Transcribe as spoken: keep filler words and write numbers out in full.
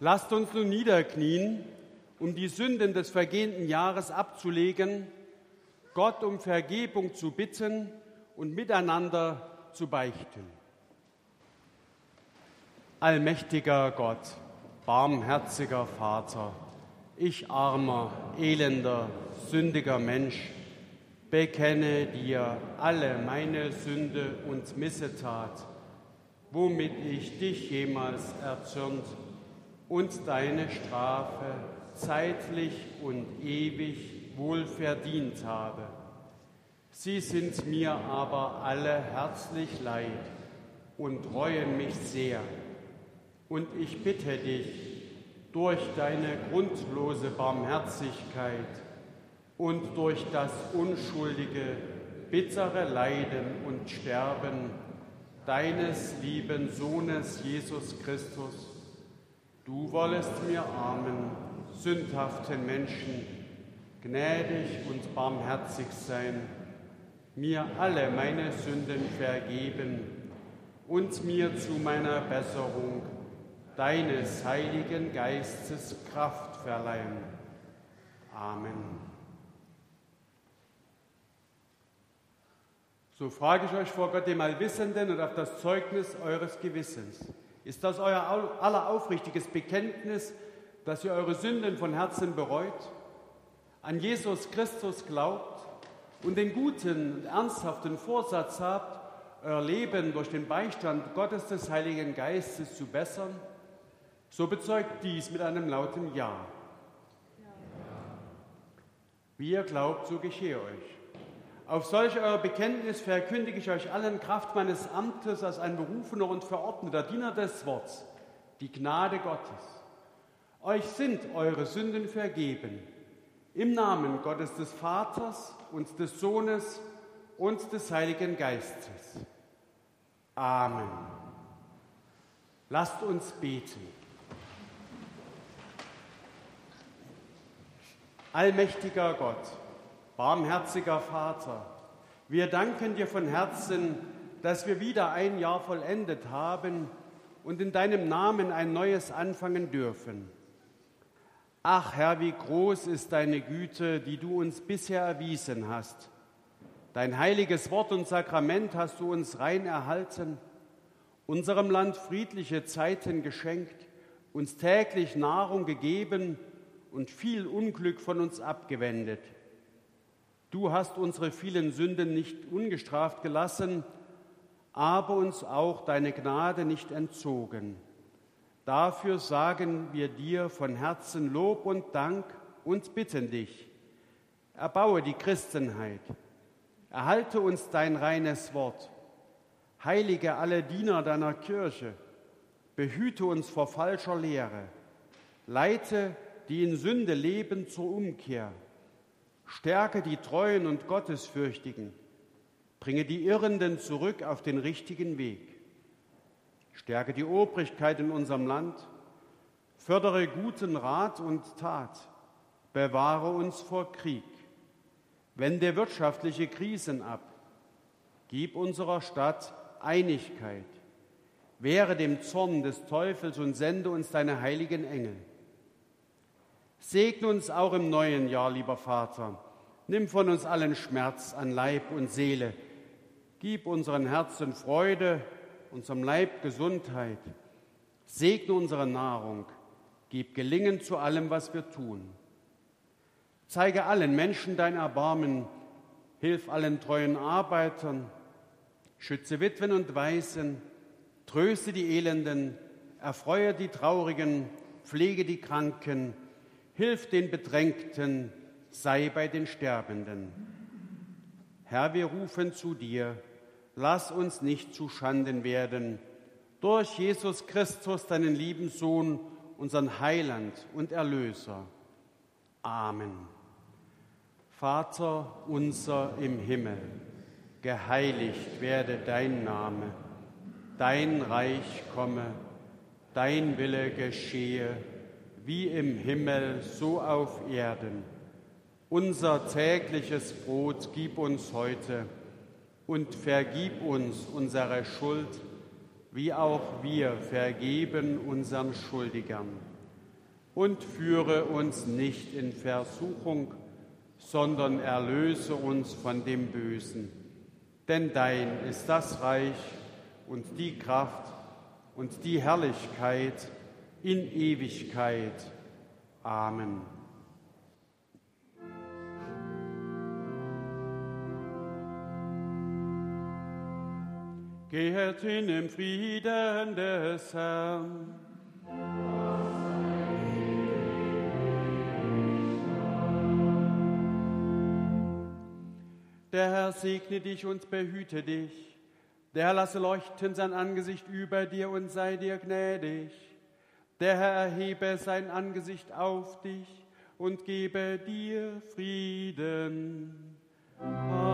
Lasst uns nun niederknien, um die Sünden des vergehenden Jahres abzulegen, Gott um Vergebung zu bitten und miteinander zu beichten. Allmächtiger Gott, barmherziger Vater, ich armer, elender, sündiger Mensch, bekenne dir alle meine Sünde und Missetat, womit ich dich jemals erzürnt und deine Strafe zeitlich und ewig wohl verdient habe. Sie sind mir aber alle herzlich leid und reuen mich sehr. Und ich bitte dich, durch deine grundlose Barmherzigkeit und durch das unschuldige, bittere Leiden und Sterben deines lieben Sohnes Jesus Christus, du wollest mir armen, sündhaften Menschen gnädig und barmherzig sein, mir alle meine Sünden vergeben und mir zu meiner Besserung deines Heiligen Geistes Kraft verleihen. Amen. So frage ich euch vor Gott, dem Allwissenden, und auf das Zeugnis eures Gewissens: Ist das euer aller aufrichtiges Bekenntnis, dass ihr eure Sünden von Herzen bereut, an Jesus Christus glaubt und den guten und ernsthaften Vorsatz habt, euer Leben durch den Beistand Gottes des Heiligen Geistes zu bessern? So bezeugt dies mit einem lauten Ja. Ja. Wie ihr glaubt, so geschehe euch. Auf solch euer Bekenntnis verkündige ich euch allen Kraft meines Amtes als ein berufener und verordneter Diener des Wortes die Gnade Gottes. Euch sind eure Sünden vergeben, im Namen Gottes des Vaters und des Sohnes und des Heiligen Geistes. Amen. Lasst uns beten. Allmächtiger Gott, barmherziger Vater, wir danken dir von Herzen, dass wir wieder ein Jahr vollendet haben und in deinem Namen ein neues anfangen dürfen. Ach Herr, wie groß ist deine Güte, die du uns bisher erwiesen hast. Dein heiliges Wort und Sakrament hast du uns rein erhalten, unserem Land friedliche Zeiten geschenkt, uns täglich Nahrung gegeben und viel Unglück von uns abgewendet. Du hast unsere vielen Sünden nicht ungestraft gelassen, aber uns auch deine Gnade nicht entzogen. Dafür sagen wir dir von Herzen Lob und Dank und bitten dich, erbaue die Christenheit, erhalte uns dein reines Wort, heilige alle Diener deiner Kirche, behüte uns vor falscher Lehre, leite die in Sünde leben zur Umkehr, stärke die Treuen und Gottesfürchtigen, bringe die Irrenden zurück auf den richtigen Weg, stärke die Obrigkeit in unserem Land, fördere guten Rat und Tat, bewahre uns vor Krieg, wende wirtschaftliche Krisen ab, gib unserer Stadt Einigkeit, wehre dem Zorn des Teufels und sende uns deine heiligen Engel. Segne uns auch im neuen Jahr, lieber Vater. Nimm von uns allen Schmerz an Leib und Seele. Gib unseren Herzen Freude, unserem Leib Gesundheit. Segne unsere Nahrung. Gib Gelingen zu allem, was wir tun. Zeige allen Menschen dein Erbarmen. Hilf allen treuen Arbeitern. Schütze Witwen und Waisen. Tröste die Elenden. Erfreue die Traurigen. Pflege die Kranken. Hilf den Bedrängten, sei bei den Sterbenden. Herr, wir rufen zu dir, lass uns nicht zu Schanden werden. Durch Jesus Christus, deinen lieben Sohn, unseren Heiland und Erlöser. Amen. Vater unser im Himmel, geheiligt werde dein Name, dein Reich komme, dein Wille geschehe, wie im Himmel, so auf Erden. Unser tägliches Brot gib uns heute und vergib uns unsere Schuld, wie auch wir vergeben unseren Schuldigern. und führe uns nicht in Versuchung, sondern erlöse uns von dem Bösen. Denn dein ist das Reich und die Kraft und die Herrlichkeit in Ewigkeit. Amen. Geht hin im Frieden des Herrn. Der Herr segne dich und behüte dich. Der Herr lasse leuchten sein Angesicht über dir und sei dir gnädig. Der Herr erhebe sein Angesicht auf dich und gebe dir Frieden. Amen.